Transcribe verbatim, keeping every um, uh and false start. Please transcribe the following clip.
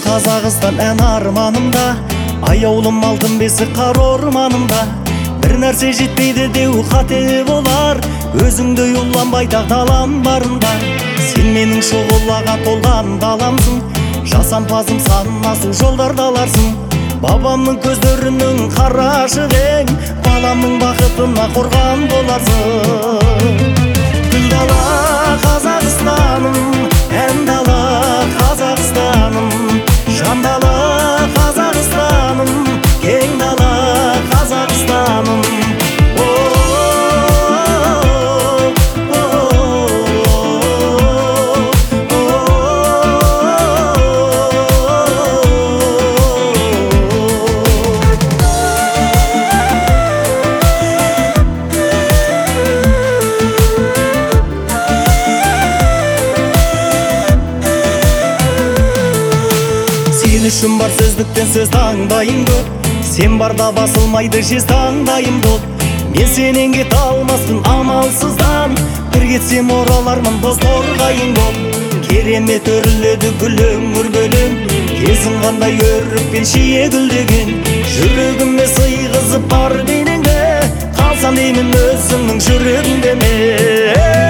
Қазақстан ән арманымда, аяулым алтын бесік қар орманымда. Бір нәрсе жетпейді деу қате болар, өзіңді ұланбайтақ далам барында. Сен менің шұғылаға толған даламсың, жасампазым санасың жолдарда аларсың. Бабамның көздерінің қарашық ең, баламның бақытына қорған боларсың. Гүл дала Қазақстаным, ән дала Қазақстаным, жан дала Қазақстаным, кең дала Қазақстаным. Сен үшін бар сөздіктен сөз таңдайым көп, сен барда басылмайды жез таңдайым доп. Мен сенен кете алмаспын амалсыздан, бір кетсем оралармын дос торғайың боп. Керемет өріледі гүлің үргелің, кезің қандай өрікпен шие гүлдеген. Жүрегіме сыйғызып бар бейнеңді, қалсам деймін өзіңнің жүрегіңде ме.